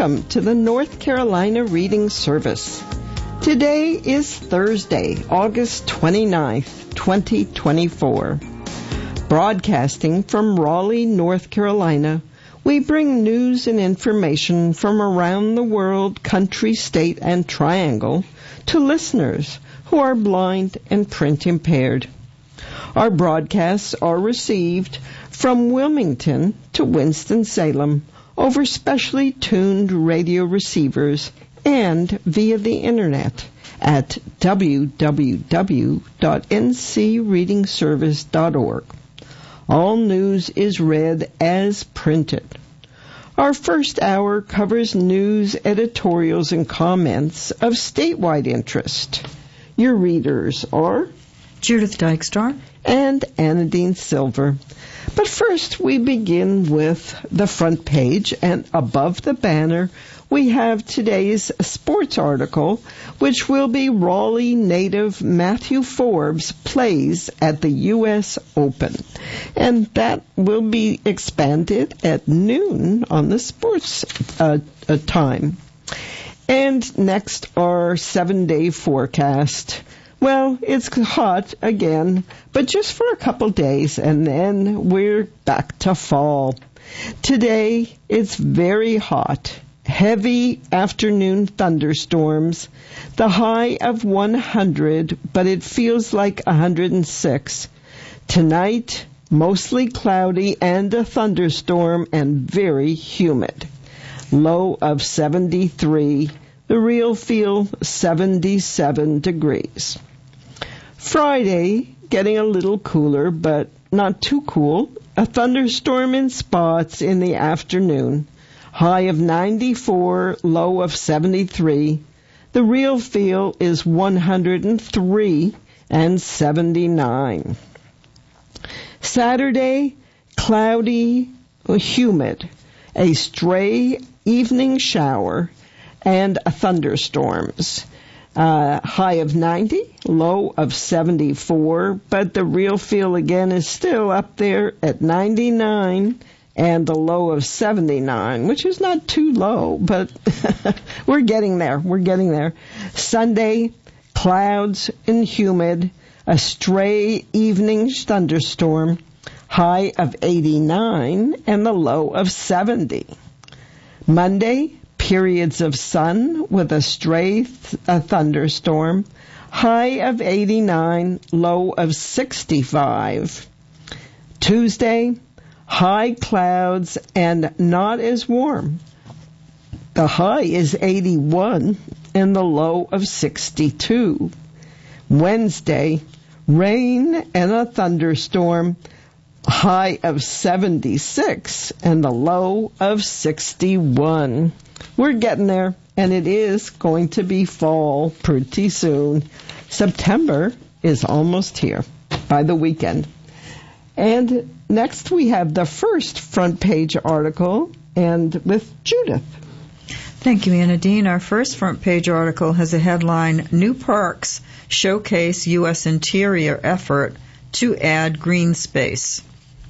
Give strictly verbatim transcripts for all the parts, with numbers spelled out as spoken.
welcome to the North Carolina Reading Service. Today is Thursday, August twenty-ninth, twenty twenty-four. Broadcasting from Raleigh, North Carolina, we bring news and information from around the world, country, state, and triangle to listeners who are blind and print impaired. Our broadcasts are received from Wilmington to Winston-Salem over specially tuned radio receivers and via the internet at w w w dot n c reading service dot org. All news is read as printed. Our first hour covers news, editorials, and comments of statewide interest. Your readers are Judith Dykstra and Anadine Silver. But first, we begin with the front page, and above the banner, we have today's sports article, which will be Raleigh native Matthew Forbes plays at the U S Open. And that will be expanded at noon on the sports uh, uh, time. And next, our seven-day forecast. Well, it's hot again, but just for a couple days, and then we're back to fall. Today, it's very hot. Heavy afternoon thunderstorms. The high of one hundred, but it feels like one hundred six. Tonight, mostly cloudy and a thunderstorm and very humid. Low of seventy-three. The real feel seventy-seven degrees. Friday, getting a little cooler, but not too cool. A thunderstorm in spots in the afternoon. High of ninety-four, low of seventy-three. The real feel is one hundred three and seventy-nine. Saturday, cloudy, humid. A stray evening shower and thunderstorms. Uh, high of ninety, low of seventy-four, but the real feel again is still up there at ninety-nine and a low of seventy-nine, which is not too low, but we're getting there. We're getting there. Sunday, clouds and humid, a stray evening thunderstorm, high of eighty-nine and the low of seventy. Monday, periods of sun with a stray th- a thunderstorm, high of eighty-nine, low of sixty-five. Tuesday, high clouds and not as warm. The high is eighty-one and the low of sixty-two. Wednesday, rain and a thunderstorm, high of seventy-six and the low of sixty-one. We're getting there, and it is going to be fall pretty soon. September is almost here by the weekend. And next we have the first front page article, and with Judith. Thank you, Anadine. Our first front page article has a headline, New Parks Showcase U S Interior Effort to Add Green Space.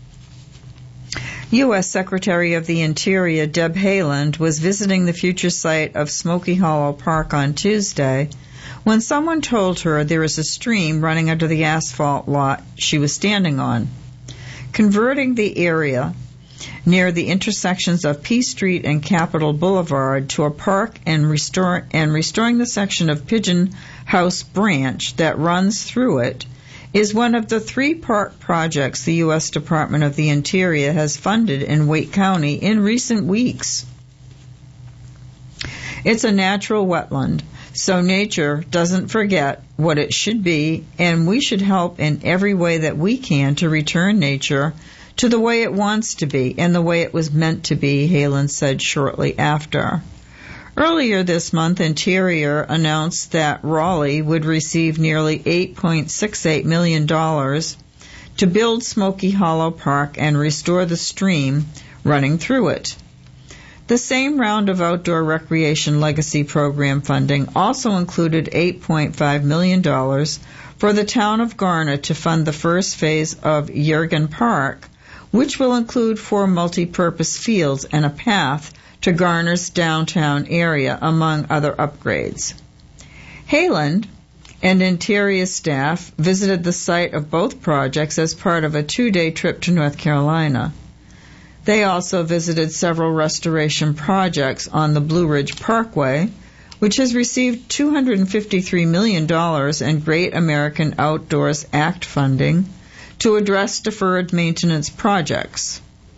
U S Secretary of the Interior Deb Haaland was visiting the future site of Smoky Hollow Park on Tuesday when someone told her there is a stream running under the asphalt lot she was standing on. Converting the area near the intersections of P Street and Capitol Boulevard to a park and, restore, and restoring the section of Pigeon House Branch that runs through it is one of the three park projects the U S Department of the Interior has funded in Wake County in recent weeks. It's a natural wetland, so nature doesn't forget what it should be, and we should help in every way that we can to return nature to the way it wants to be and the way it was meant to be, Haaland said shortly after. Earlier this month, Interior announced that Raleigh would receive nearly eight point six eight million dollars to build Smoky Hollow Park and restore the stream running through it. The same round of outdoor recreation legacy program funding also included eight point five million dollars for the town of Garner to fund the first phase of Yergin Park, which will include four multi-purpose fields and a path to Garner's downtown area, among other upgrades. Haaland and Interior staff visited the site of both projects as part of a two-day trip to North Carolina. They also visited several restoration projects on the Blue Ridge Parkway, which has received two hundred fifty-three million dollars in Great American Outdoors Act funding to address deferred maintenance projects.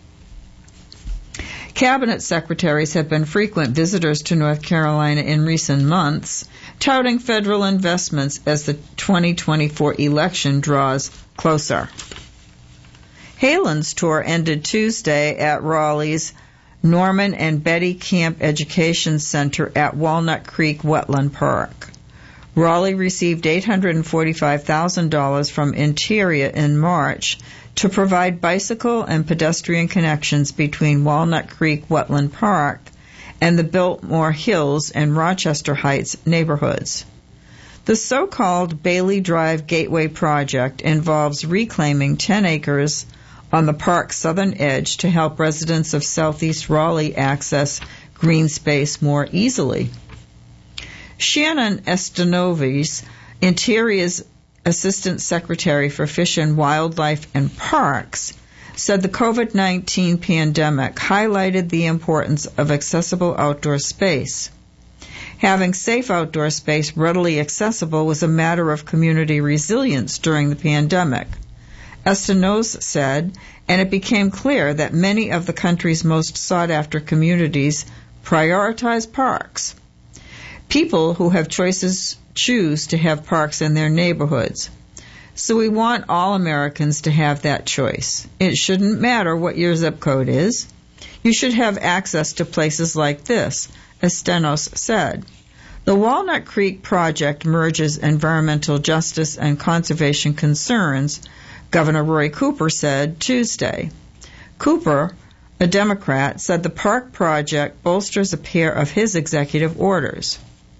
Cabinet secretaries have been frequent visitors to North Carolina in recent months, touting federal investments as the twenty twenty-four election draws closer. Haaland's tour ended Tuesday at Raleigh's Norman and Betty Camp Education Center at Walnut Creek Wetland Park. Raleigh received eight hundred forty-five thousand dollars from Interior in March to provide bicycle and pedestrian connections between Walnut Creek Wetland Park and the Biltmore Hills and Rochester Heights neighborhoods. The so-called Bailey Drive Gateway project involves reclaiming ten acres on the park's southern edge to help residents of southeast Raleigh access green space more easily. Shannon Estanovis, Interior's Assistant Secretary for Fish and Wildlife and Parks, said the COVID nineteen pandemic highlighted the importance of accessible outdoor space. Having safe outdoor space readily accessible was a matter of community resilience during the pandemic. Estanos said, and it became clear that many of the country's most sought-after communities prioritize parks. People who have choices choose to have parks in their neighborhoods. So we want all Americans to have that choice. It shouldn't matter what your zip code is. You should have access to places like this, Estanos said. The Walnut Creek project merges environmental justice and conservation concerns, Governor Roy Cooper said Tuesday. Cooper, a Democrat, said the park project bolsters a pair of his executive orders.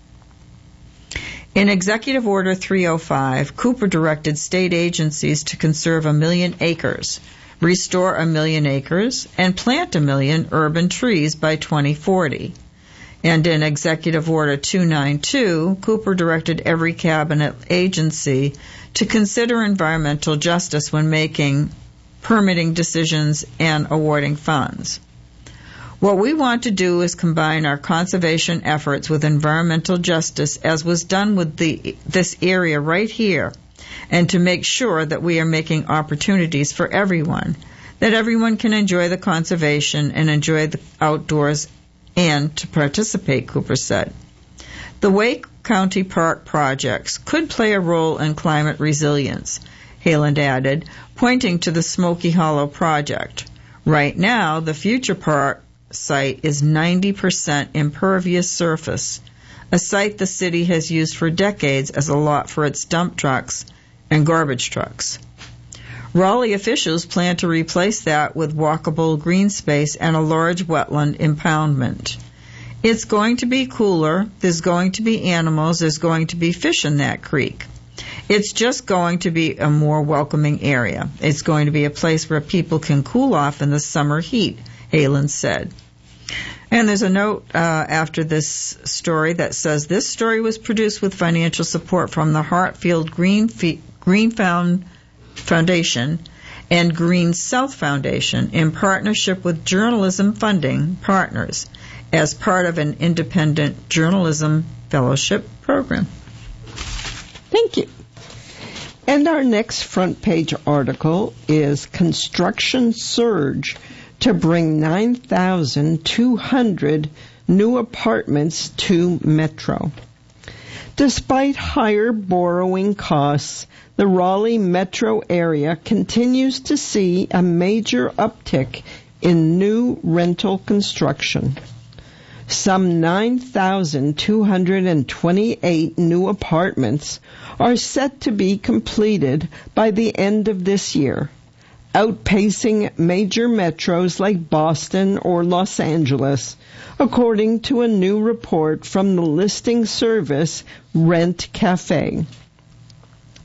In Executive Order three oh five, Cooper directed state agencies to conserve a million acres, restore a million acres, and plant a million urban trees by twenty forty. And in Executive Order two ninety-two, Cooper directed every cabinet agency to consider environmental justice when making permitting decisions and awarding funds. What we want to do is combine our conservation efforts with environmental justice, as was done with the this area right here, and to make sure that we are making opportunities for everyone, that everyone can enjoy the conservation and enjoy the outdoors and to participate, Cooper said. The Wake County Park projects could play a role in climate resilience, Haaland added, pointing to the Smoky Hollow project. Right now, the future park site is ninety percent impervious surface, a site the city has used for decades as a lot for its dump trucks and garbage trucks. Raleigh officials plan to replace that with walkable green space and a large wetland impoundment. It's going to be cooler, there's going to be animals, there's going to be fish in that creek. It's just going to be a more welcoming area. It's going to be a place where people can cool off in the summer heat, Haaland said. And there's a note uh, after this story that says this story was produced with financial support from the Hartfield Green, Fe- Green Found Foundation and Green South Foundation in partnership with Journalism Funding Partners as part of an independent journalism fellowship program. Thank you. And our next front page article is Construction Surge to bring nine thousand two hundred new apartments to Metro. Despite higher borrowing costs, the Raleigh metro area continues to see a major uptick in new rental construction. Some nine thousand two hundred twenty-eight new apartments are set to be completed by the end of this year, outpacing major metros like Boston or Los Angeles, according to a new report from the listing service Rent Cafe.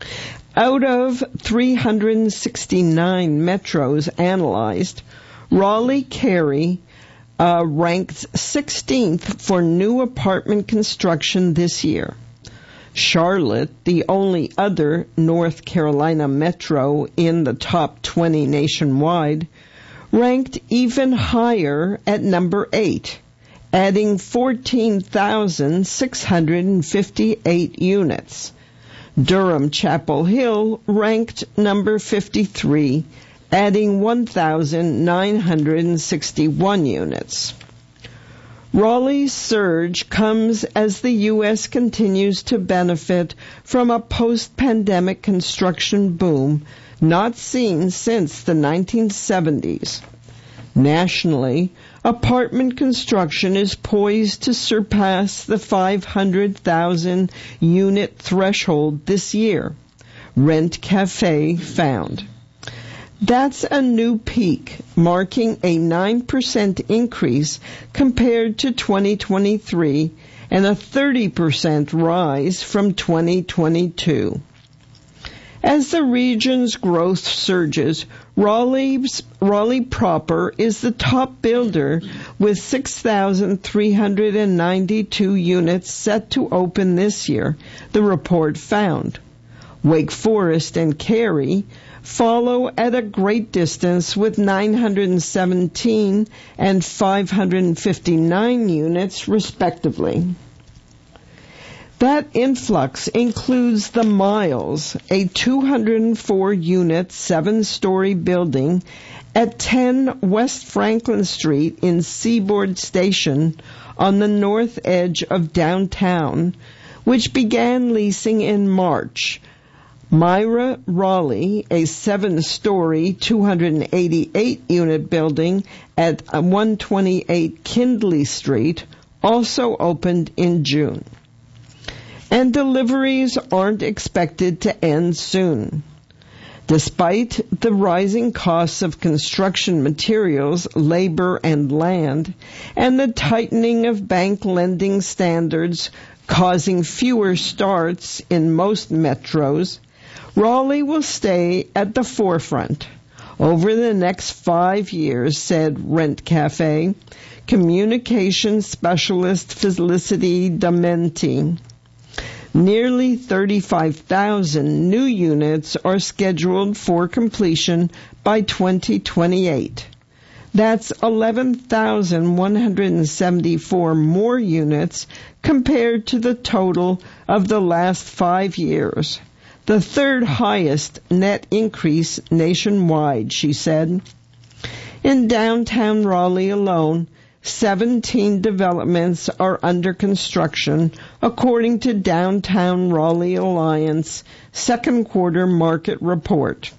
Out of three hundred sixty-nine metros analyzed, Raleigh-Cary uh, ranked sixteenth for new apartment construction this year. Charlotte, the only other North Carolina metro in the top twenty nationwide, ranked even higher at number eight, adding fourteen thousand six hundred fifty-eight units. Durham-Chapel Hill ranked number fifty-three, adding one thousand nine hundred sixty-one units. Raleigh's surge comes as the U S continues to benefit from a post-pandemic construction boom not seen since the nineteen seventies. Nationally, apartment construction is poised to surpass the five hundred thousand unit threshold this year, Rent Cafe found. That's a new peak, marking a nine percent increase compared to twenty twenty-three and a thirty percent rise from twenty twenty-two. As the region's growth surges, Raleigh's, Raleigh proper is the top builder with six thousand three hundred ninety-two units set to open this year, the report found. Wake Forest and Cary follow at a great distance with nine hundred seventeen and five hundred fifty-nine units respectively. That influx includes the Miles, a two hundred four unit, seven-story building at ten West Franklin Street in Seaboard Station on the north edge of downtown, which began leasing in March. Myra Raleigh, a seven-story, two hundred eighty-eight unit building at one twenty-eight Kindley Street, also opened in June. And deliveries aren't expected to end soon. Despite the rising costs of construction materials, labor, and land, and the tightening of bank lending standards causing fewer starts in most metros, Raleigh will stay at the forefront over the next five years, said Rent Cafe communications specialist Felicity Dementi. Nearly thirty-five thousand new units are scheduled for completion by twenty twenty-eight. That's eleven thousand one hundred seventy-four more units compared to the total of the last five years. The third highest net increase nationwide, she said. In downtown Raleigh alone, seventeen developments are under construction, according to Downtown Raleigh Alliance second quarter market report.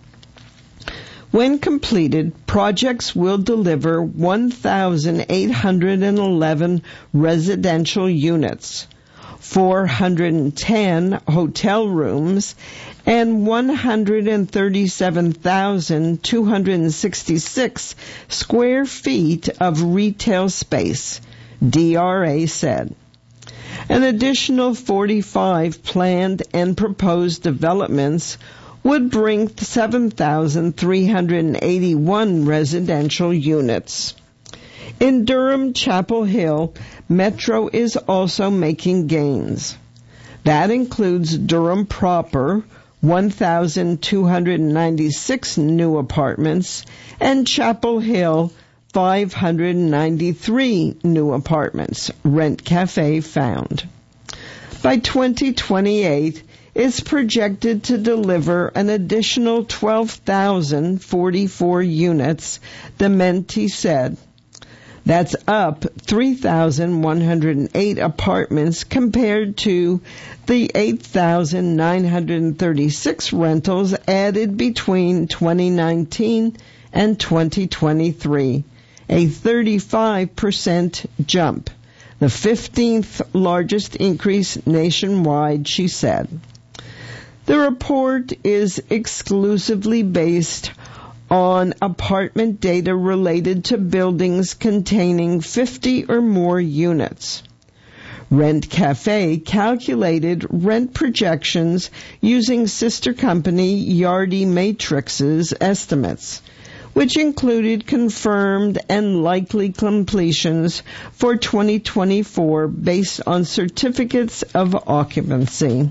When completed, projects will deliver one thousand eight hundred eleven residential units, four hundred ten hotel rooms, and one hundred thirty-seven thousand two hundred sixty-six square feet of retail space, D R A said. An additional forty-five planned and proposed developments would bring seven thousand three hundred eighty-one residential units. In Durham-Chapel Hill, Metro is also making gains. That includes Durham proper, one thousand two hundred ninety-six new apartments, and Chapel Hill, five hundred ninety-three new apartments, Rent Cafe found. By twenty twenty-eight, it's projected to deliver an additional twelve thousand forty-four units, Dementi said. That's up three thousand one hundred eight apartments compared to the eight thousand nine hundred thirty-six rentals added between twenty nineteen and twenty twenty-three, a thirty-five percent jump, the fifteenth largest increase nationwide, she said. The report is exclusively based on apartment data related to buildings containing fifty or more units. Rent Cafe calculated rent projections using sister company Yardi Matrix's estimates, which included confirmed and likely completions for twenty twenty-four based on certificates of occupancy.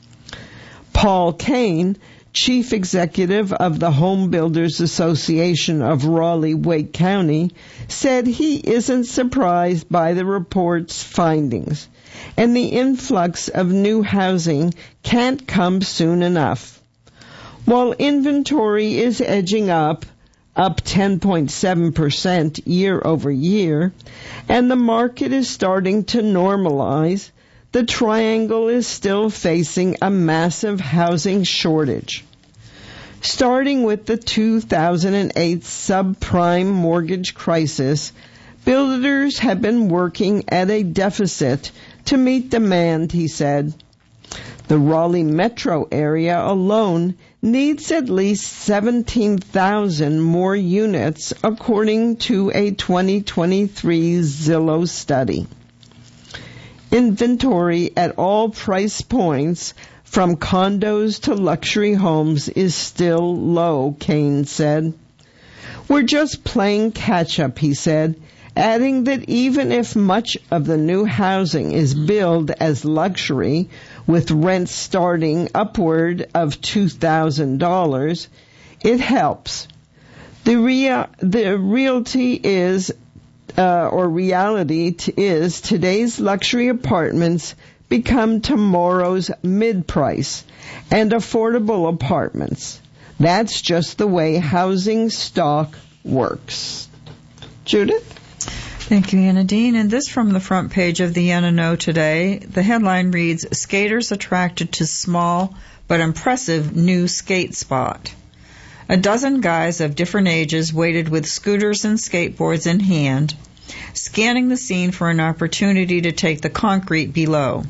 Paul Kane, Chief Executive of the Home Builders Association of Raleigh-Wake County, said he isn't surprised by the report's findings, and the influx of new housing can't come soon enough. While inventory is edging up, up ten point seven percent year over year, and the market is starting to normalize, the Triangle is still facing a massive housing shortage. Starting with the two thousand eight subprime mortgage crisis, builders have been working at a deficit to meet demand, he said. The Raleigh metro area alone needs at least seventeen thousand more units, according to a twenty twenty-three Zillow study. Inventory at all price points, from condos to luxury homes, is still low, Kane said. We're just playing catch-up, he said, adding that even if much of the new housing is billed as luxury, with rents starting upward of two thousand dollars, it helps. The, rea- the realty is Uh, or reality t- is today's luxury apartments become tomorrow's mid-price and affordable apartments. That's just the way housing stock works. Judith? Thank you, Anna Dean. And this from the front page of the N N O today. The headline reads, Skaters Attracted to Small but Impressive New Skate Spot. A dozen guys of different ages waited with scooters and skateboards in hand, scanning the scene for an opportunity to take the concrete below.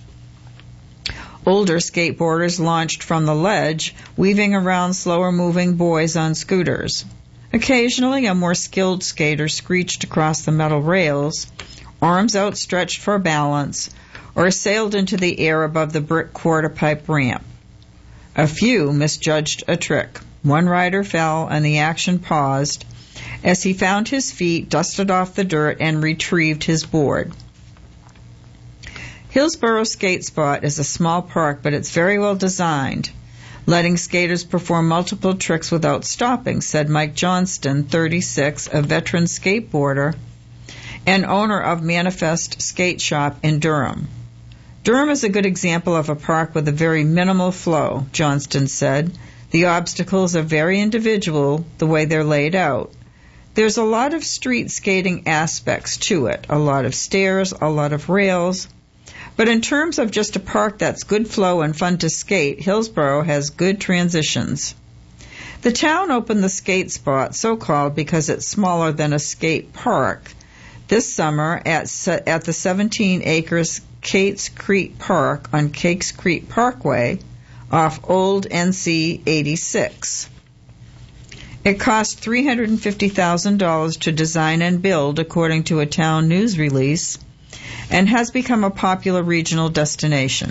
Older skateboarders launched from the ledge, weaving around slower-moving boys on scooters. Occasionally, a more skilled skater screeched across the metal rails, arms outstretched for balance, or sailed into the air above the brick quarter-pipe ramp. A few misjudged a trick. One rider fell, and the action paused as he found his feet, dusted off the dirt, and retrieved his board. Hillsborough Skate Spot is a small park, but it's very well designed, letting skaters perform multiple tricks without stopping, said Mike Johnston, thirty-six, a veteran skateboarder and owner of Manifest Skate Shop in Durham. Durham is a good example of a park with a very minimal flow, Johnston said. The obstacles are very individual, the way they're laid out. There's a lot of street skating aspects to it, a lot of stairs, a lot of rails. But in terms of just a park that's good flow and fun to skate, Hillsborough has good transitions. The town opened the skate spot, so-called because it's smaller than a skate park, this summer at at the seventeen acres Cates Creek Park on Cates Creek Parkway off Old N C eighty-six. It cost three hundred fifty thousand dollars to design and build, according to a town news release, and has become a popular regional destination.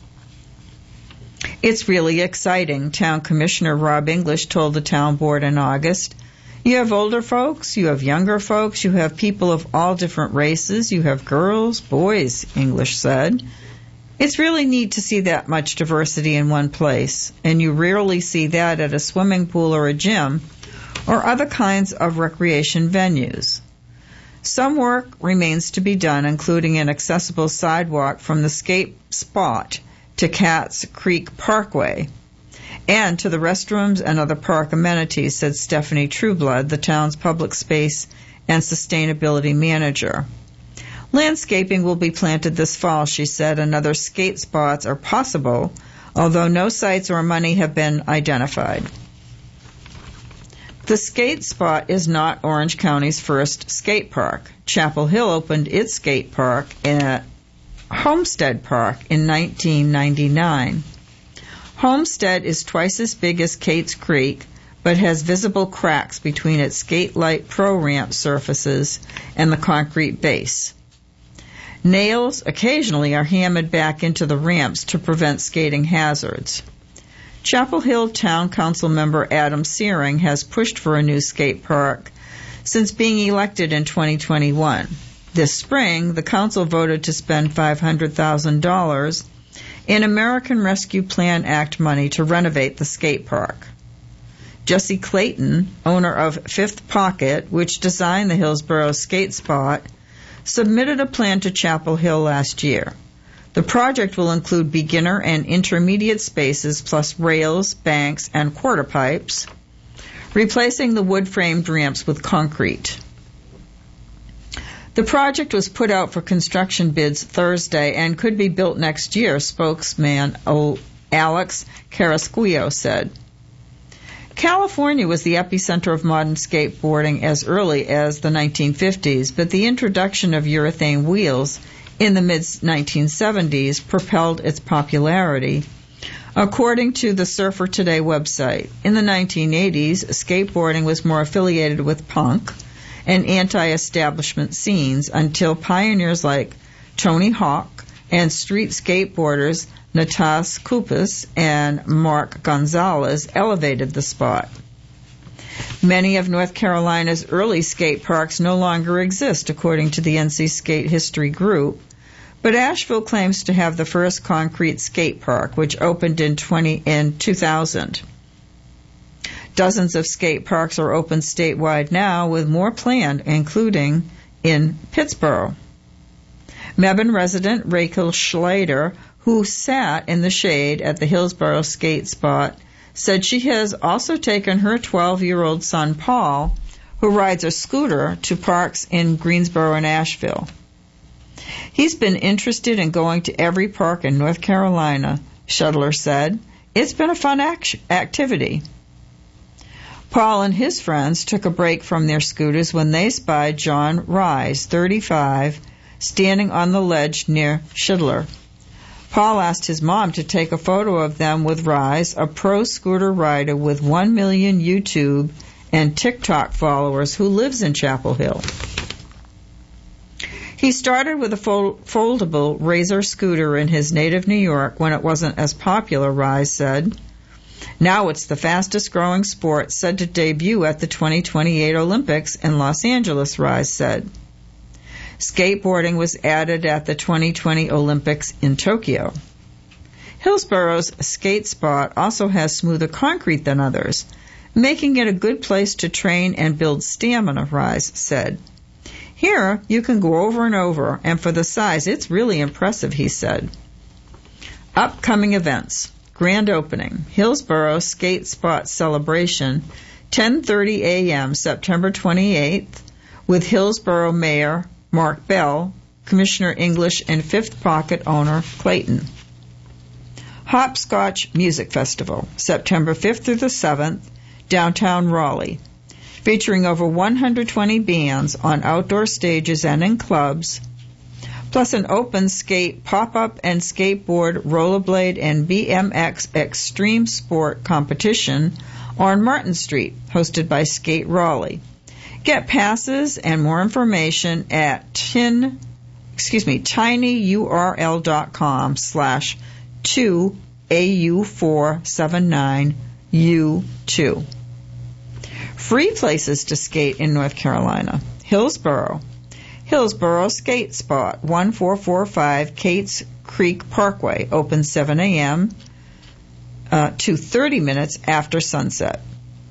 It's really exciting, Town Commissioner Rob English told the town board in August. You have older folks, you have younger folks, you have people of all different races, you have girls, boys, English said. It's really neat to see that much diversity in one place, and you rarely see that at a swimming pool or a gym or other kinds of recreation venues. Some work remains to be done, including an accessible sidewalk from the skate spot to Cates Creek Parkway and to the restrooms and other park amenities, said Stephanie Trueblood, the town's public space and sustainability manager. Landscaping will be planted this fall, she said, and other skate spots are possible, although no sites or money have been identified. The skate spot is not Orange County's first skate park. Chapel Hill opened its skate park at Homestead Park in nineteen ninety-nine. Homestead is twice as big as Cates Creek, but has visible cracks between its skate light pro ramp surfaces and the concrete base. Nails occasionally are hammered back into the ramps to prevent skating hazards. Chapel Hill Town Council member Adam Searing has pushed for a new skate park since being elected in twenty twenty-one. This spring, the council voted to spend five hundred thousand dollars in American Rescue Plan Act money to renovate the skate park. Jesse Clayton, owner of Fifth Pocket, which designed the Hillsborough skate spot, submitted a plan to Chapel Hill last year. The project will include beginner and intermediate spaces plus rails, banks, and quarter pipes, replacing the wood-framed ramps with concrete. The project was put out for construction bids Thursday and could be built next year, spokesman Alex Carrasquillo said. California was the epicenter of modern skateboarding as early as the nineteen fifties, but the introduction of urethane wheels in the mid nineteen seventies propelled its popularity. According to the Surfer Today website, in the nineteen eighties, skateboarding was more affiliated with punk and anti-establishment scenes until pioneers like Tony Hawk and street skateboarders Natas Kupis and Mark Gonzalez elevated the spot. Many of North Carolina's early skate parks no longer exist, according to the N C Skate History Group, but Asheville claims to have the first concrete skate park, which opened in, twenty, in two thousand. Dozens of skate parks are open statewide now, with more planned, including in Pittsburgh. Mebane resident Rachel Schlater, who sat in the shade at the Hillsborough skate spot, said she has also taken her twelve-year-old son, Paul, who rides a scooter, to parks in Greensboro and Asheville. He's been interested in going to every park in North Carolina, Shuttler said. It's been a fun act- activity. Paul and his friends took a break from their scooters when they spied John Rise, thirty-five, standing on the ledge near Shuttler. Paul asked his mom to take a photo of them with Rise, a pro scooter rider with one million YouTube and TikTok followers who lives in Chapel Hill. He started with a fol- foldable Razor scooter in his native New York when it wasn't as popular, Rise said. Now it's the fastest growing sport, said to debut at the twenty twenty-eight Olympics in Los Angeles, Rise said. Skateboarding was added at the twenty twenty Olympics in Tokyo. Hillsborough's skate spot also has smoother concrete than others, making it a good place to train and build stamina, Rise said. Here, you can go over and over, and for the size, it's really impressive, he said. Upcoming events. Grand opening, Hillsborough Skate Spot Celebration, ten thirty a.m. September twenty-eighth, with Hillsborough Mayor Mark Bell, Commissioner English, and Fifth Pocket owner Clayton. Hopscotch Music Festival, September fifth through the seventh, downtown Raleigh, featuring over one hundred twenty bands on outdoor stages and in clubs, plus an open skate, pop-up and skateboard, rollerblade, and B M X extreme sport competition on Martin Street, hosted by Skate Raleigh. Get passes and more information at tin, excuse me, tinyurl.com slash 2 AU479 U2. Free places to skate in North Carolina. Hillsborough. Hillsborough Skate Spot, one four four five Cates Creek Parkway, open seven a.m. Uh, to thirty minutes after sunset.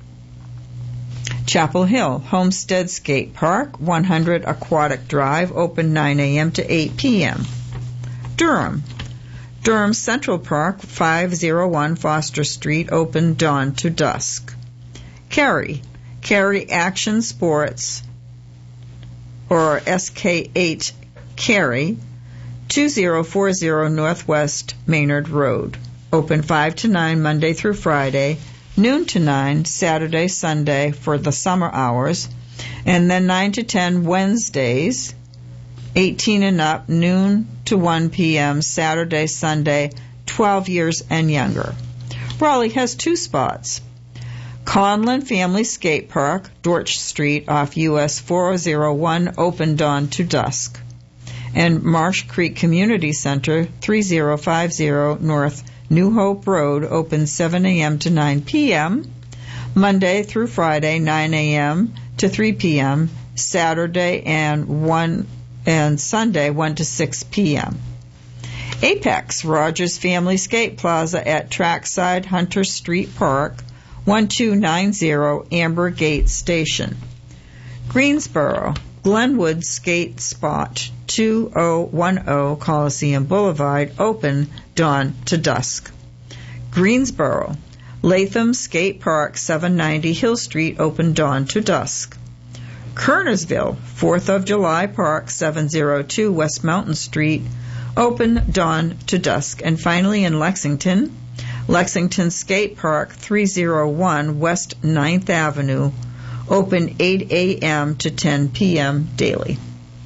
Chapel Hill Homestead Skate Park, one hundred Aquatic Drive, open nine a.m. to eight p.m. Durham. Durham Central Park, five oh one Foster Street, open dawn to dusk. Cary. Cary Action Sports, or S K eight Cary, two oh four oh Northwest Maynard Road. Open five to nine Monday through Friday, noon to nine Saturday, Sunday for the summer hours, and then nine to ten Wednesdays, eighteen and up, noon to one p.m. Saturday, Sunday, twelve years and younger. Raleigh has two spots. Conlin Family Skate Park, Dorch Street off U S four oh one, open dawn to dusk. and Marsh Creek Community Center, thirty fifty North New Hope Road, open seven a.m. to nine p.m., Monday through Friday, nine a.m. to three p.m., Saturday and one and Sunday, one to six p.m. Apex Rogers Family Skate Plaza at Trackside Hunter Street Park, twelve ninety Amber Gate Station. Greensboro Glenwood Skate Spot, two thousand ten Coliseum Boulevard, open dawn to dusk. Greensboro Latham Skate Park, seven ninety Hill Street, open dawn to dusk. Kernersville fourth of July Park, seven oh two West Mountain Street, open dawn to dusk. And finally in Lexington, Lexington Skate Park, three oh one West ninth Avenue, open eight a.m. to ten p.m. daily.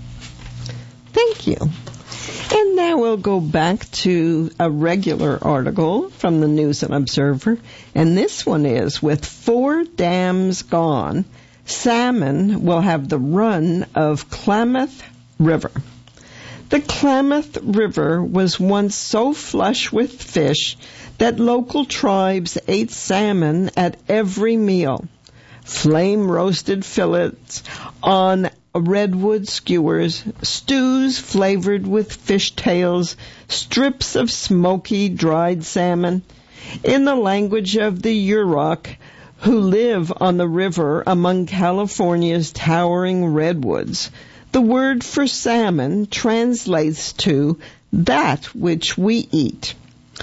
Thank you. And now we'll go back to a regular article from the News and Observer. And this one is, with four dams gone, salmon will have the run of Klamath River. The Klamath River was once so flush with fish that local tribes ate salmon at every meal. Flame-roasted fillets on redwood skewers, stews flavored with fish tails, strips of smoky dried salmon. In the language of the Yurok, who live on the river among California's towering redwoods, the word for salmon translates to that which we eat.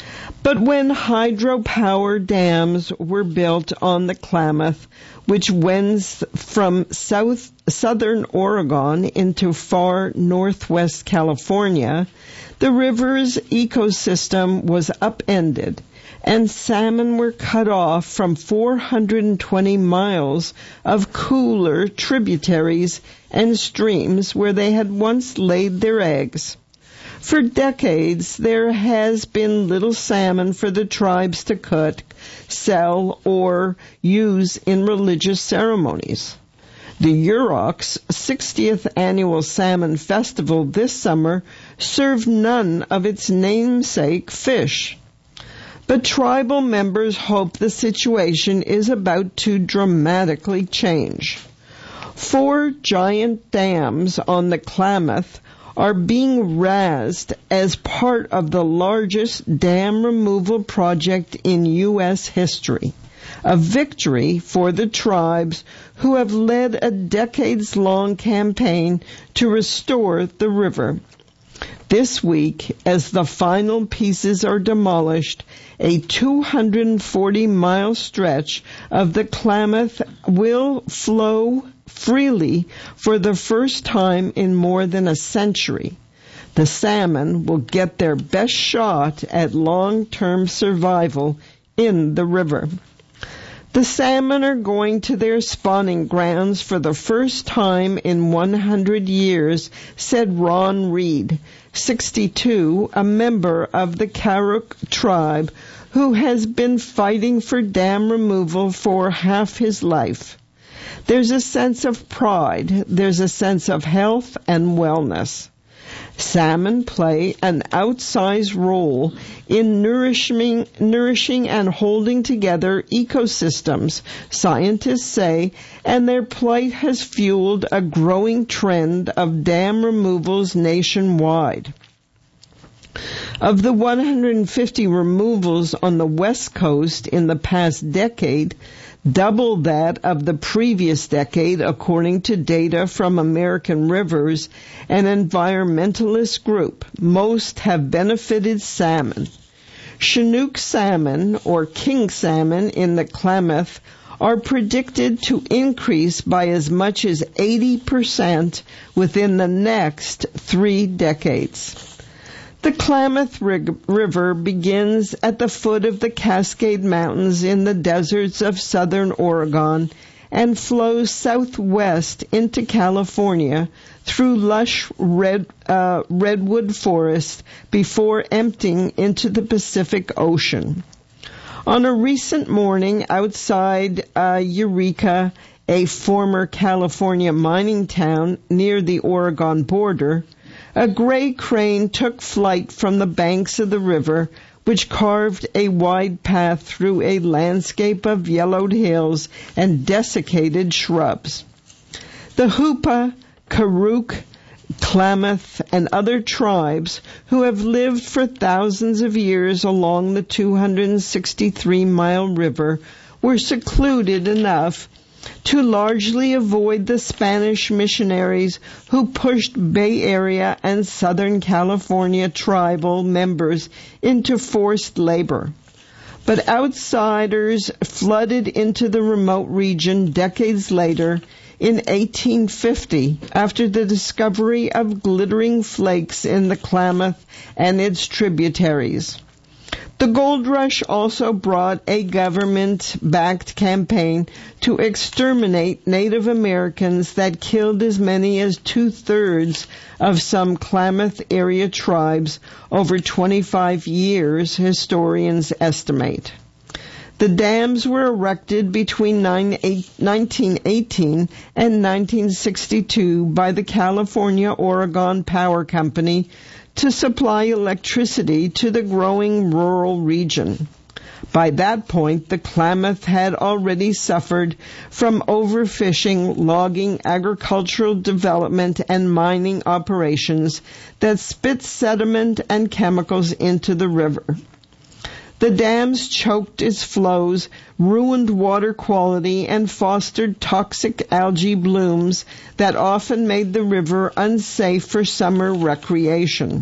But when hydropower dams were built on the Klamath, which winds from south southern Oregon into far northwest California, the river's ecosystem was upended, and salmon were cut off from four hundred twenty miles of cooler tributaries and streams where they had once laid their eggs. For decades, there has been little salmon for the tribes to cook, sell, or use in religious ceremonies. The Yurok's sixtieth annual Salmon Festival this summer served none of its namesake fish. But tribal members hope the situation is about to dramatically change. Four giant dams on the Klamath are being razed as part of the largest dam removal project in U S history, a victory for the tribes who have led a decades-long campaign to restore the river. This week, as the final pieces are demolished, a two hundred forty mile stretch of the Klamath will flow freely for the first time in more than a century. The salmon will get their best shot at long-term survival in the river. The salmon are going to their spawning grounds for the first time in one hundred years, said Ron Reed, sixty-two, a member of the Karuk tribe who has been fighting for dam removal for half his life. There's a sense of pride. There's a sense of health and wellness. Salmon play an outsized role in nourishing, nourishing and holding together ecosystems, scientists say, and their plight has fueled a growing trend of dam removals nationwide. Of the one hundred fifty removals on the West Coast in the past decade, double that of the previous decade, according to data from American Rivers, an environmentalist group. Most have benefited salmon. Chinook salmon, or king salmon, in the Klamath are predicted to increase by as much as eighty percent within the next three decades. The Klamath River begins at the foot of the Cascade Mountains in the deserts of southern Oregon and flows southwest into California through lush red, uh, redwood forest before emptying into the Pacific Ocean. On a recent morning outside uh, Eureka, a former California mining town near the Oregon border, a gray crane took flight from the banks of the river, which carved a wide path through a landscape of yellowed hills and desiccated shrubs. The Hupa, Karuk, Klamath, and other tribes who have lived for thousands of years along the two hundred sixty-three mile river were secluded enough to largely avoid the Spanish missionaries who pushed Bay Area and Southern California tribal members into forced labor. But outsiders flooded into the remote region decades later in eighteen fifty after the discovery of glittering flakes in the Klamath and its tributaries. The gold rush also brought a government-backed campaign to exterminate Native Americans that killed as many as two-thirds of some Klamath area tribes over twenty-five years, historians estimate. The dams were erected between nineteen eighteen and nineteen sixty-two by the California-Oregon Power Company to supply electricity to the growing rural region. By that point, the Klamath had already suffered from overfishing, logging, agricultural development, and mining operations that spit sediment and chemicals into the river. The dams choked its flows, ruined water quality, and fostered toxic algae blooms that often made the river unsafe for summer recreation.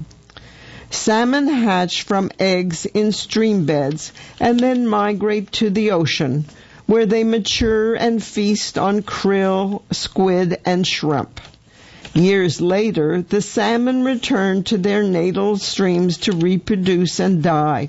Salmon hatch from eggs in stream beds and then migrate to the ocean, where they mature and feast on krill, squid, and shrimp. Years later, the salmon return to their natal streams to reproduce and die.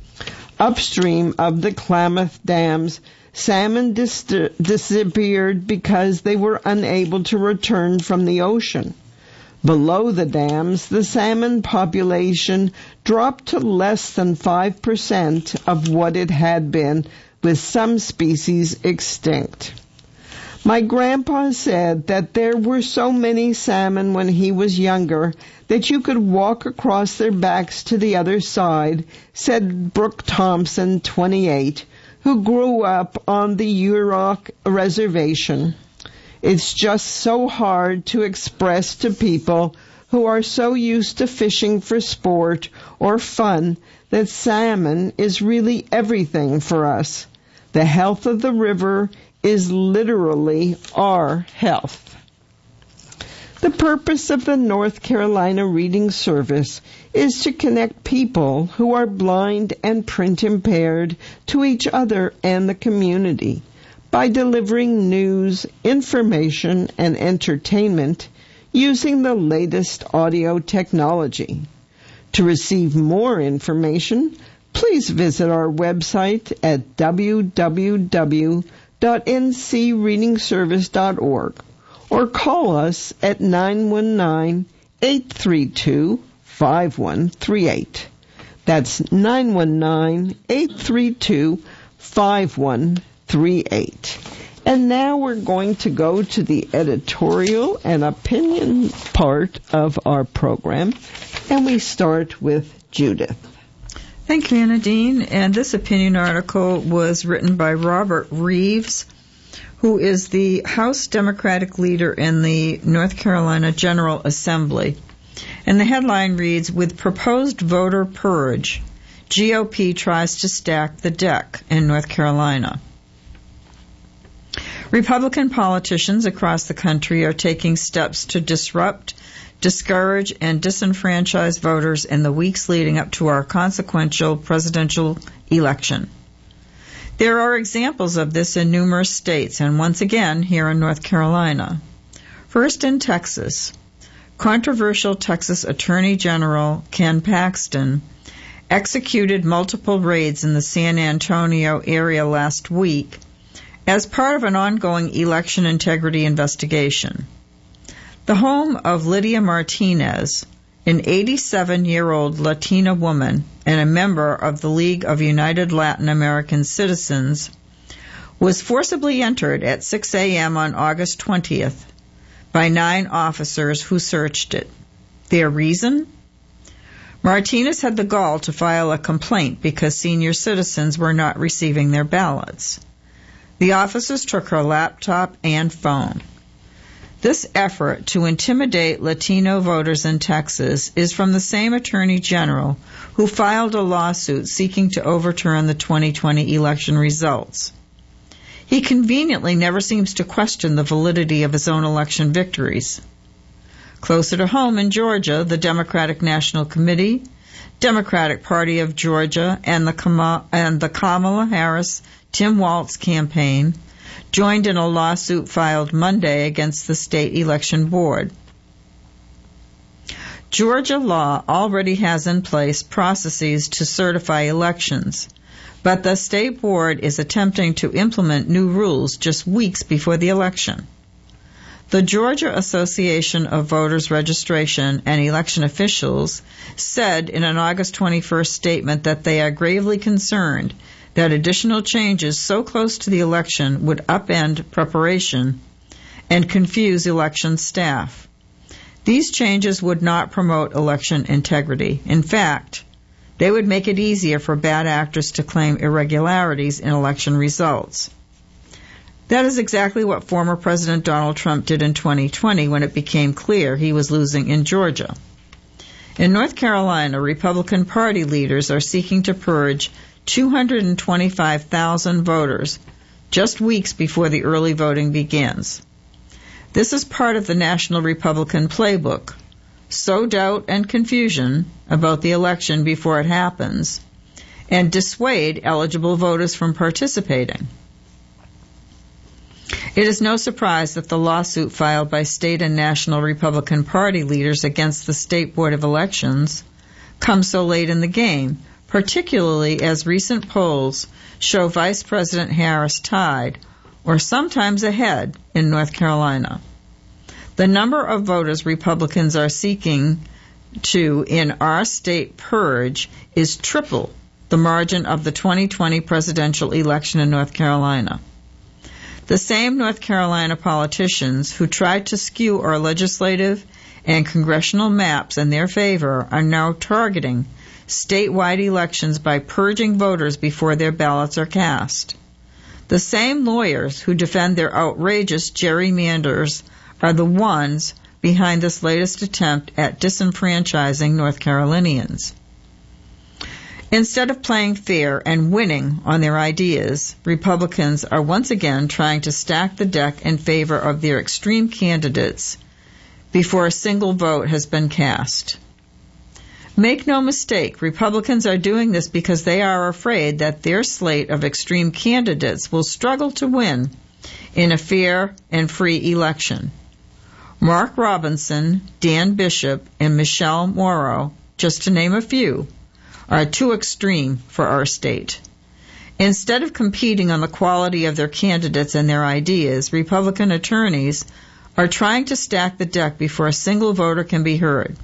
Upstream of the Klamath dams, salmon dis- disappeared because they were unable to return from the ocean. Below the dams, the salmon population dropped to less than five percent of what it had been, with some species extinct. My grandpa said that there were so many salmon when he was younger that you could walk across their backs to the other side, said Brooke Thompson, twenty-eight, who grew up on the Yurok Reservation. It's just so hard to express to people who are so used to fishing for sport or fun that salmon is really everything for us. The health of the river is literally our health. The purpose of the North Carolina Reading Service is to connect people who are blind and print impaired to each other and the community by delivering news, information, and entertainment using the latest audio technology. To receive more information, please visit our website at w w w dot n c reading service dot org or call us at nine one nine, eight three two, five one three eight. That's nine one nine, eight three two, five one three eight. And now we're going to go to the editorial and opinion part of our program, and we start with Judith. Thank you, Anna Dean. And this opinion article was written by Robert Reeves, who is the House Democratic leader in the North Carolina General Assembly. And the headline reads, "With proposed voter purge, G O P tries to stack the deck in North Carolina." Republican politicians across the country are taking steps to disrupt, discourage, and disenfranchise voters in the weeks leading up to our consequential presidential election. There are examples of this in numerous states, and once again here in North Carolina. First, in Texas, controversial Texas Attorney General Ken Paxton executed multiple raids in the San Antonio area last week as part of an ongoing election integrity investigation. The home of Lydia Martinez, an eighty-seven-year-old Latina woman and a member of the League of United Latin American Citizens, was forcibly entered at six a.m. on August twentieth by nine officers who searched it. Their reason? Martinez had the gall to file a complaint because senior citizens were not receiving their ballots. The officers took her laptop and phone. This effort to intimidate Latino voters in Texas is from the same Attorney General who filed a lawsuit seeking to overturn the twenty twenty election results. He conveniently never seems to question the validity of his own election victories. Closer to home in Georgia, the Democratic National Committee, Democratic Party of Georgia, and the, Kamala, and the Kamala Harris-Tim Walz campaign joined in a lawsuit filed Monday against the state election board. Georgia law already has in place processes to certify elections, but the state board is attempting to implement new rules just weeks before the election. The Georgia Association of Voters Registration and Election Officials said in an August twenty-first statement that they are gravely concerned that additional changes so close to the election would upend preparation and confuse election staff. These changes would not promote election integrity. In fact, they would make it easier for bad actors to claim irregularities in election results. That is exactly what former President Donald Trump did in twenty twenty when it became clear he was losing in Georgia. In North Carolina, Republican Party leaders are seeking to purge two hundred twenty-five thousand voters just weeks before the early voting begins. This is part of the National Republican playbook. Sow doubt and confusion about the election before it happens, and dissuade eligible voters from participating. It is no surprise that the lawsuit filed by state and national Republican Party leaders against the State Board of Elections comes so late in the game, particularly as recent polls show Vice President Harris tied, or sometimes ahead, in North Carolina. The number of voters Republicans are seeking to, in our state, purge is triple the margin of the twenty twenty presidential election in North Carolina. The same North Carolina politicians who tried to skew our legislative and congressional maps in their favor are now targeting statewide elections by purging voters before their ballots are cast. The same lawyers who defend their outrageous gerrymanders are the ones behind this latest attempt at disenfranchising North Carolinians. Instead of playing fair and winning on their ideas, Republicans are once again trying to stack the deck in favor of their extreme candidates before a single vote has been cast. Make no mistake, Republicans are doing this because they are afraid that their slate of extreme candidates will struggle to win in a fair and free election. Mark Robinson, Dan Bishop, and Michelle Morrow, just to name a few, are too extreme for our state. Instead of competing on the quality of their candidates and their ideas, Republican attorneys are trying to stack the deck before a single voter can be heard.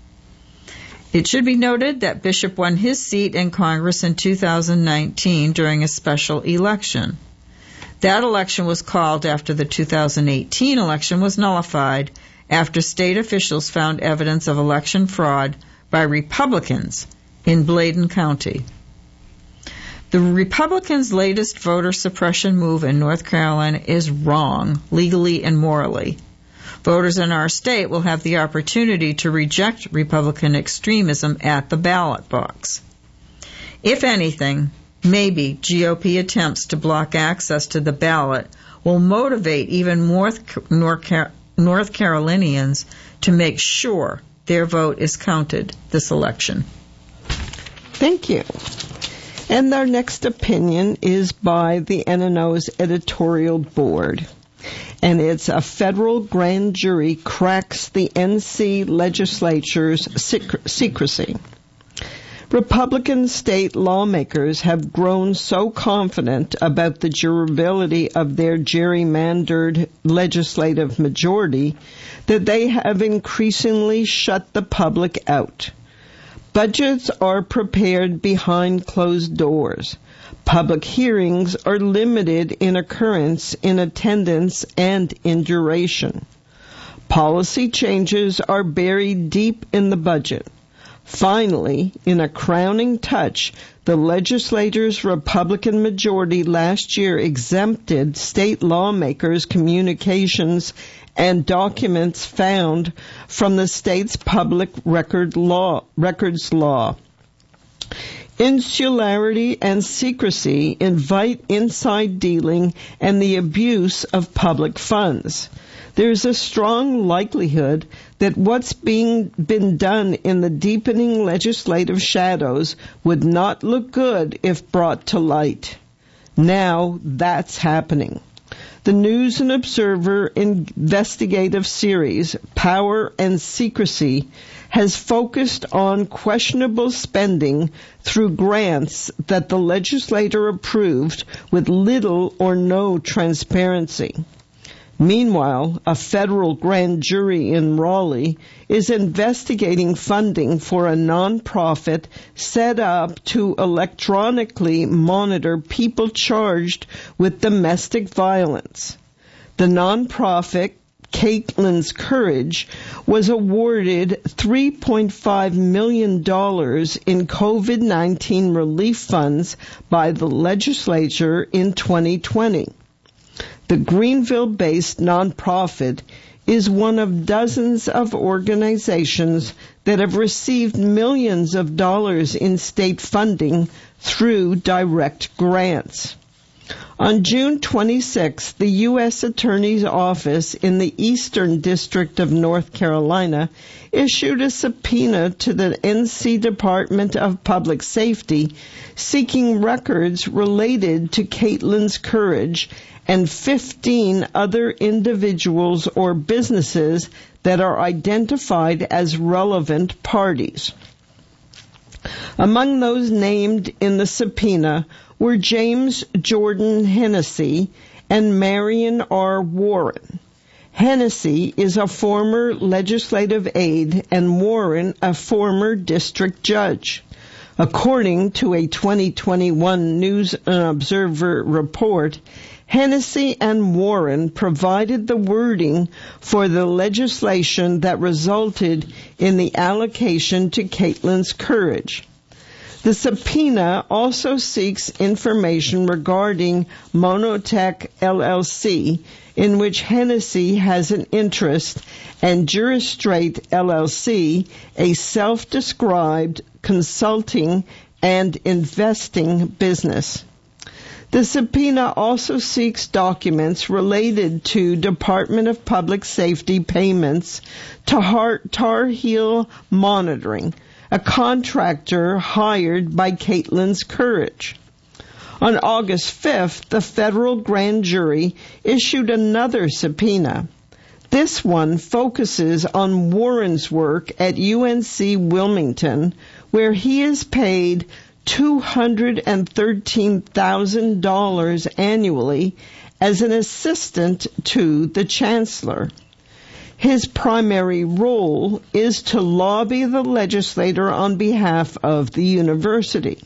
It should be noted that Bishop won his seat in Congress in two thousand nineteen during a special election. That election was called after the two thousand eighteen election was nullified after state officials found evidence of election fraud by Republicans in Bladen County. The Republicans' latest voter suppression move in North Carolina is wrong, legally and morally. Voters in our state will have the opportunity to reject Republican extremism at the ballot box. If anything, maybe G O P attempts to block access to the ballot will motivate even more North Carolinians to make sure their vote is counted this election. Thank you. And our next opinion is by the N N O's editorial board. And it's a federal grand jury cracks the N C legislature's secrecy. Republican state lawmakers have grown so confident about the durability of their gerrymandered legislative majority that they have increasingly shut the public out. Budgets are prepared behind closed doors. Public hearings are limited in occurrence, in attendance, and in duration. Policy changes are buried deep in the budget. Finally, in a crowning touch, the legislature's Republican majority last year exempted state lawmakers' communications and documents found from the state's public record law, records law. Insularity and secrecy invite inside dealing and the abuse of public funds. There's a strong likelihood that what's being been done in the deepening legislative shadows would not look good if brought to light. Now that's happening. The News and Observer investigative series, Power and Secrecy, has focused on questionable spending through grants that the legislature approved with little or no transparency. Meanwhile, a federal grand jury in Raleigh is investigating funding for a nonprofit set up to electronically monitor people charged with domestic violence. The nonprofit, Caitlin's Courage, was awarded three point five million dollars in COVID nineteen relief funds by the legislature in twenty twenty. The Greenville-based nonprofit is one of dozens of organizations that have received millions of dollars in state funding through direct grants. On June twenty-sixth, the U S Attorney's Office in the Eastern District of North Carolina issued a subpoena to the N C Department of Public Safety seeking records related to Caitlin's Courage and fifteen other individuals or businesses that are identified as relevant parties. Among those named in the subpoena were James Jordan Hennessy and Marion R. Warren. Hennessy is a former legislative aide and Warren a former district judge. According to a twenty twenty-one News and Observer report, Hennessy and Warren provided the wording for the legislation that resulted in the allocation to Caitlin's Courage. The subpoena also seeks information regarding Monotech L L C, in which Hennessy has an interest, and Juristrate L L C, a self-described consulting and investing business. The subpoena also seeks documents related to Department of Public Safety payments to Tar Heel Monitoring, a contractor hired by Caitlin's Courage. On August fifth, the federal grand jury issued another subpoena. This one focuses on Warren's work at U N C Wilmington, where he is paid two hundred thirteen thousand dollars annually as an assistant to the chancellor. His primary role is to lobby the legislator on behalf of the university.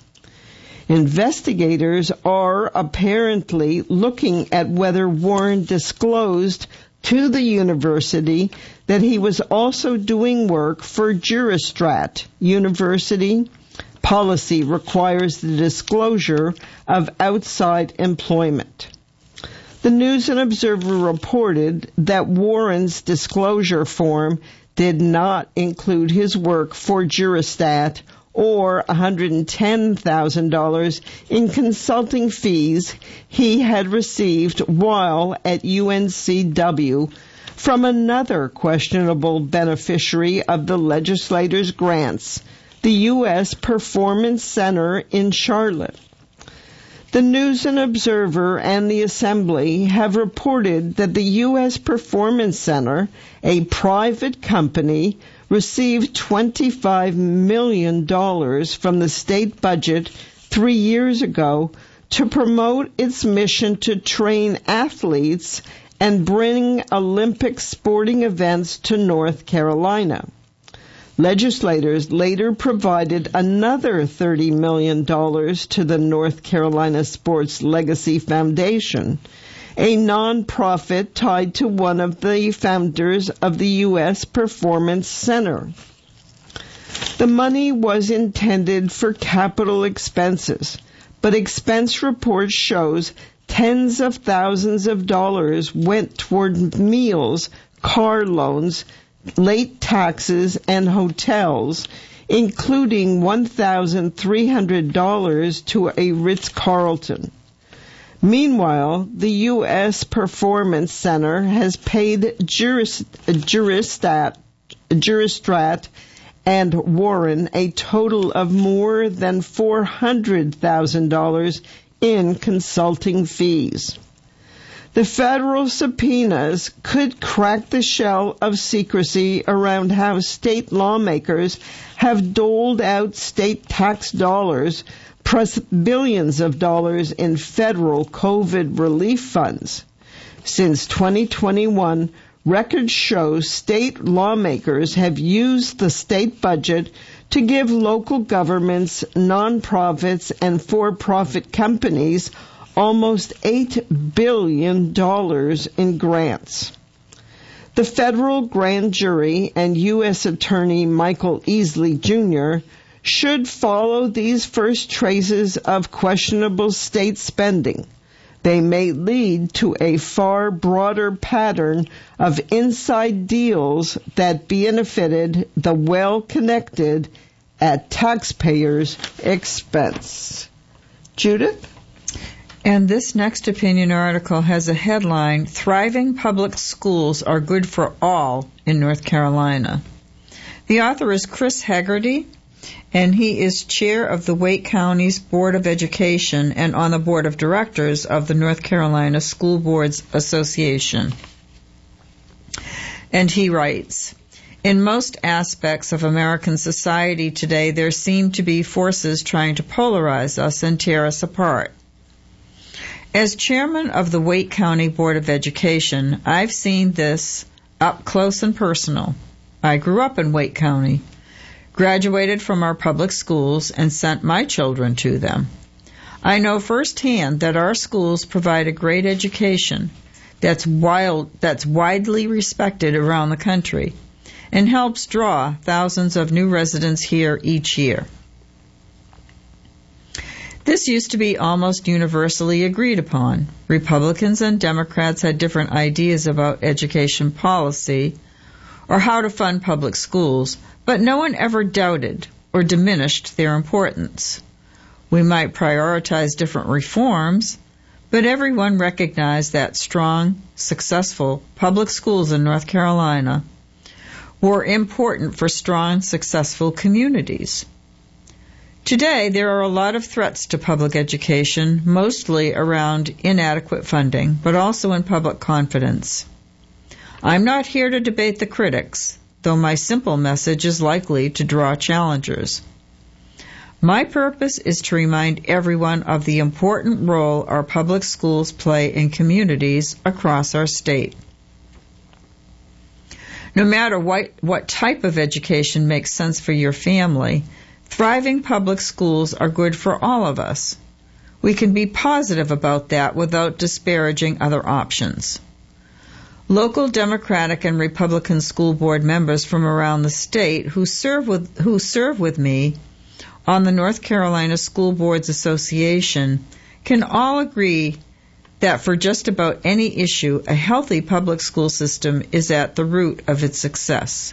Investigators are apparently looking at whether Warren disclosed to the university that he was also doing work for Juristrat University. Policy requires the disclosure of outside employment. The News and Observer reported that Warren's disclosure form did not include his work for Juristat or one hundred ten thousand dollars in consulting fees he had received while at U N C W from another questionable beneficiary of the legislator's grants, the U S Performance Center in Charlotte. The News and Observer and the Assembly have reported that the U S Performance Center, a private company, received twenty-five million dollars from the state budget three years ago to promote its mission to train athletes and bring Olympic sporting events to North Carolina. Legislators later provided another thirty million dollars to the North Carolina Sports Legacy Foundation, a nonprofit tied to one of the founders of the U S Performance Center. The money was intended for capital expenses, but expense report shows tens of thousands of dollars went toward meals, car loans, late taxes, and hotels, including one thousand three hundred dollars to a Ritz-Carlton. Meanwhile, the U S Performance Center has paid Jurist, Juristat, Juristrat and Warren a total of more than four hundred thousand dollars in consulting fees. The federal subpoenas could crack the shell of secrecy around how state lawmakers have doled out state tax dollars, plus billions of dollars in federal COVID relief funds. Since twenty twenty-one, records show state lawmakers have used the state budget to give local governments, nonprofits, and for-profit companies almost eight billion dollars in grants. The federal grand jury and U S Attorney Michael Easley Junior should follow these first traces of questionable state spending. They may lead to a far broader pattern of inside deals that benefited the well-connected at taxpayers' expense. Judith? And this next opinion article has a headline, Thriving Public Schools Are Good for All in North Carolina. The author is Chris Hegarty, and he is chair of the Wake County's Board of Education and on the board of directors of the North Carolina School Boards Association. And he writes, in most aspects of American society today, there seem to be forces trying to polarize us and tear us apart. As chairman of the Wake County Board of Education, I've seen this up close and personal. I grew up in Wake County, graduated from our public schools, and sent my children to them. I know firsthand that our schools provide a great education that's wild, that's widely respected around the country and helps draw thousands of new residents here each year. This used to be almost universally agreed upon. Republicans and Democrats had different ideas about education policy or how to fund public schools, but no one ever doubted or diminished their importance. We might prioritize different reforms, but everyone recognized that strong, successful public schools in North Carolina were important for strong, successful communities. Today, there are a lot of threats to public education, mostly around inadequate funding, but also in public confidence. I'm not here to debate the critics, though my simple message is likely to draw challengers. My purpose is to remind everyone of the important role our public schools play in communities across our state. No matter what, what type of education makes sense for your family, thriving public schools are good for all of us. We can be positive about that without disparaging other options. Local Democratic and Republican school board members from around the state who serve with who serve with me on the North Carolina School Boards Association can all agree that for just about any issue, a healthy public school system is at the root of its success.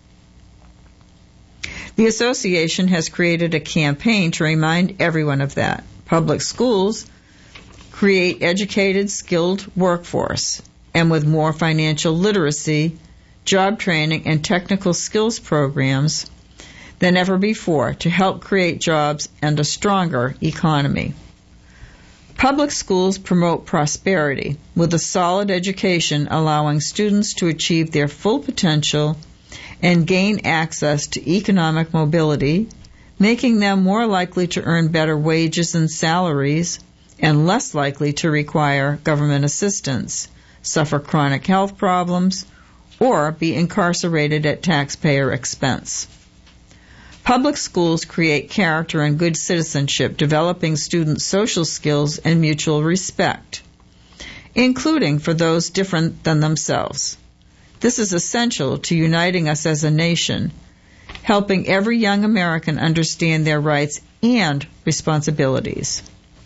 The association has created a campaign to remind everyone of that. Public schools create educated, skilled workforce, and with more financial literacy, job training, and technical skills programs than ever before to help create jobs and a stronger economy. Public schools promote prosperity with a solid education allowing students to achieve their full potential and gain access to economic mobility, making them more likely to earn better wages and salaries and less likely to require government assistance, suffer chronic health problems, or be incarcerated at taxpayer expense. Public schools create character and good citizenship, developing students' social skills and mutual respect. including for those different than themselves. This is essential to uniting us as a nation, helping every young American understand their rights and responsibilities.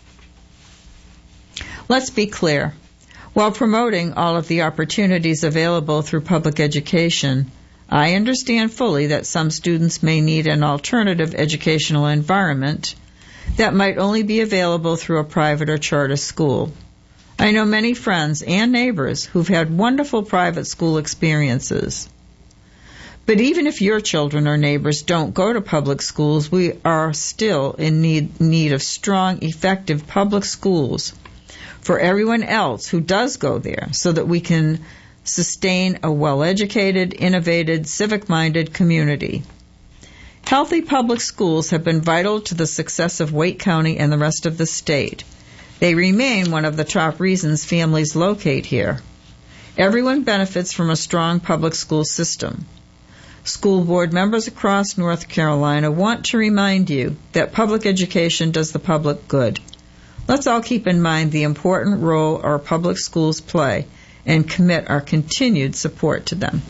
Let's be clear. While promoting all of the opportunities available through public education, I understand fully that some students may need an alternative educational environment that might only be available through a private or charter school. I know many friends and neighbors who've had wonderful private school experiences. But even if your children or neighbors don't go to public schools, we are still in need, need of strong, effective public schools for everyone else who does go there, so that we can sustain a well-educated, innovative, civic-minded community. Healthy public schools have been vital to the success of Wake County and the rest of the state. They remain one of the top reasons families locate here. Everyone benefits from a strong public school system. School board members across North Carolina want to remind you that public education does the public good. Let's all keep in mind the important role our public schools play and commit our continued support to them.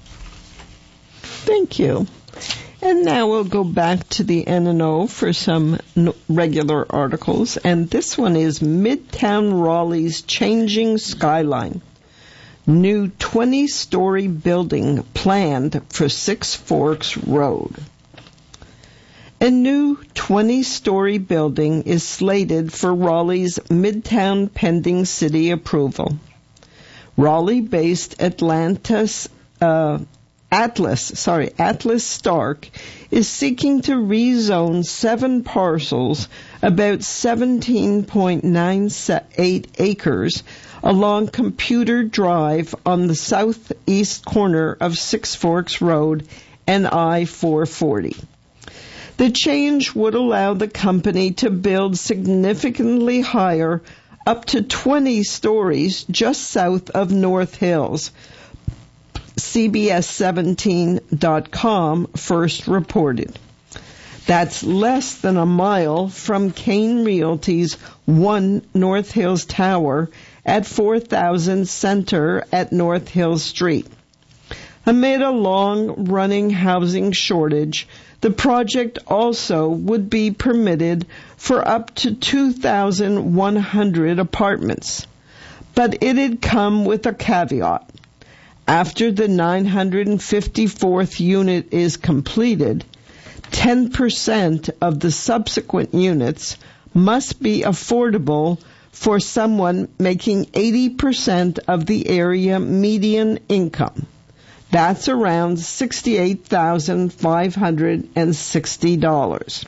Thank you. And now we'll go back to the N and O for some regular articles. And this one is Midtown Raleigh's Changing Skyline. New twenty-story building planned for Six Forks Road. A new twenty-story building is slated for Raleigh's Midtown pending city approval. Raleigh-based Atlantis, uh, Atlas, sorry, Atlas Stark is seeking to rezone seven parcels, about seventeen point nine eight acres, along Computer Drive on the southeast corner of Six Forks Road and I four forty. The change would allow the company to build significantly higher, up to twenty stories, just south of North Hills. C B S seventeen dot com first reported. That's less than a mile from Kane Realty's One North Hills Tower at four thousand Center at North Hills Street. Amid a long-running housing shortage, the project also would be permitted for up to two thousand one hundred apartments. But it'd come with a caveat. After the nine hundred fifty-fourth unit is completed, ten percent of the subsequent units must be affordable for someone making eighty percent of the area median income. That's around sixty-eight thousand five hundred sixty dollars.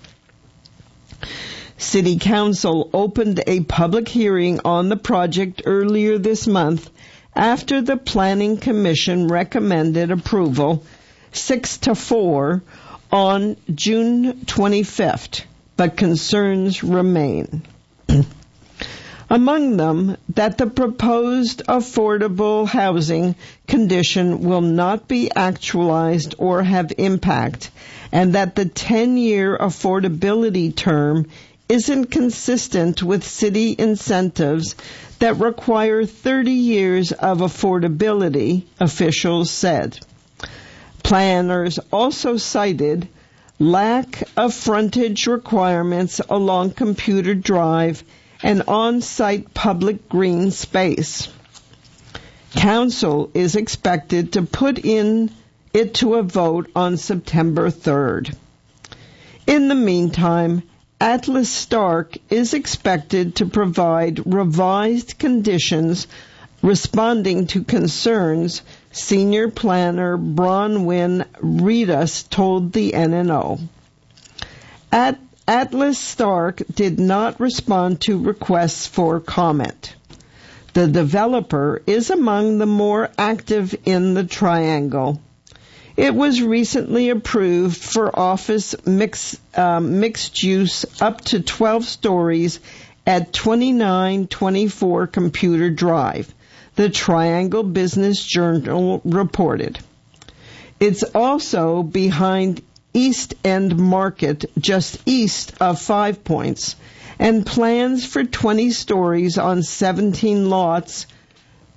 City Council opened a public hearing on the project earlier this month after the Planning Commission recommended approval six to four on June twenty-fifth, but concerns remain. Among them, that the proposed affordable housing condition will not be actualized or have impact, and that the ten-year affordability term isn't consistent with city incentives that require thirty years of affordability, officials said. Planners also cited lack of frontage requirements along Computer Drive and on-site public green space. Council is expected to put in it to a vote on September third. In the meantime, Atlas Stark is expected to provide revised conditions responding to concerns Senior Planner Bronwyn Reedus told the N and O. At Atlas Stark did not respond to requests for comment. The developer is among the more active in the triangle. It was recently approved for office mix, uh, mixed use up to twelve stories at twenty-nine twenty-four Computer Drive, the Triangle Business Journal reported. It's also behind East End Market, just east of Five Points, and plans for twenty stories on seventeen lots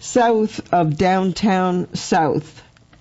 south of downtown South.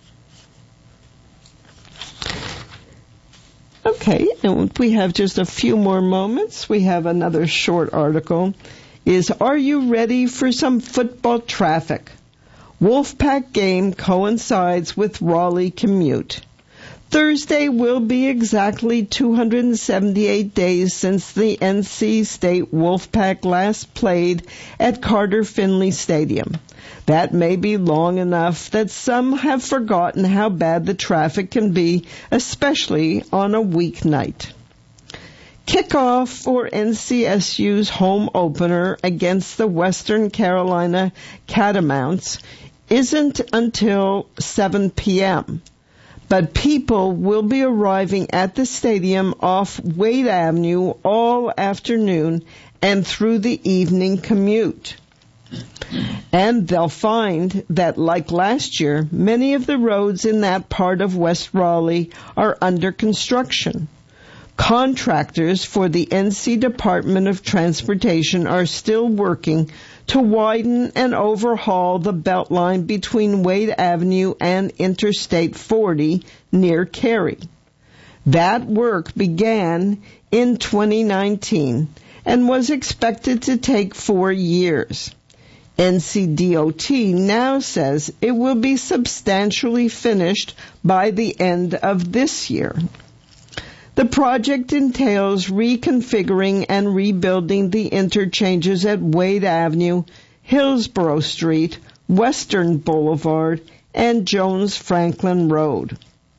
Okay, and we have just a few more moments. We have another short article. Is Are you ready for some football traffic? Wolfpack game coincides with Raleigh commute. Thursday will be exactly two hundred seventy-eight days since the N C State Wolfpack last played at Carter Finley Stadium. That may be long enough that some have forgotten how bad the traffic can be, especially on a weeknight. Kickoff for N C S U's home opener against the Western Carolina Catamounts isn't until seven p.m., but people will be arriving at the stadium off Wade Avenue all afternoon and through the evening commute. And they'll find that, like last year, many of the roads in that part of West Raleigh are under construction. Contractors for the N C Department of Transportation are still working to widen and overhaul the beltline between Wade Avenue and Interstate forty near Cary. That work began in twenty nineteen and was expected to take four years. N C D O T now says it will be substantially finished by the end of this year. The project entails reconfiguring and rebuilding the interchanges at Wade Avenue, Hillsborough Street, Western Boulevard, and Jones Franklin Road.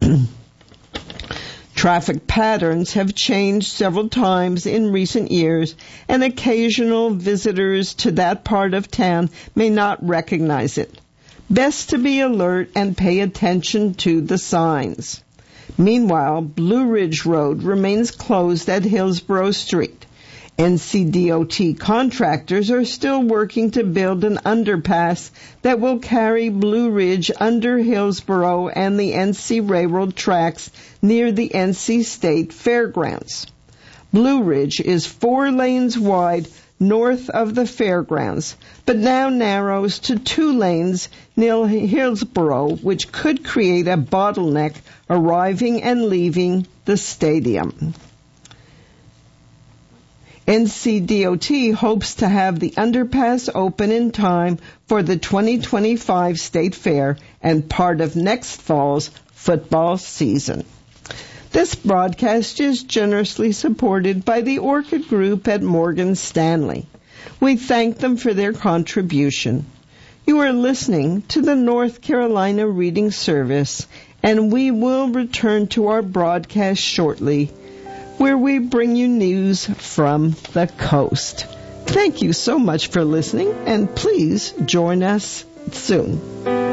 Traffic patterns have changed several times in recent years, and occasional visitors to that part of town may not recognize it. Best to be alert and pay attention to the signs. Meanwhile, Blue Ridge Road remains closed at Hillsborough Street. N C D O T contractors are still working to build an underpass that will carry Blue Ridge under Hillsborough and the N C Railroad tracks near the N C State Fairgrounds. Blue Ridge is four lanes wide north of the fairgrounds, but now narrows to two lanes near Hillsborough, which could create a bottleneck arriving and leaving the stadium. N C D O T hopes to have the underpass open in time for the twenty twenty-five State Fair and part of next fall's football season. This broadcast is generously supported by the Orchid Group at Morgan Stanley. We thank them for their contribution. You are listening to the North Carolina Reading Service, and we will return to our broadcast shortly, where we bring you news from the coast. Thank you so much for listening, and please join us soon.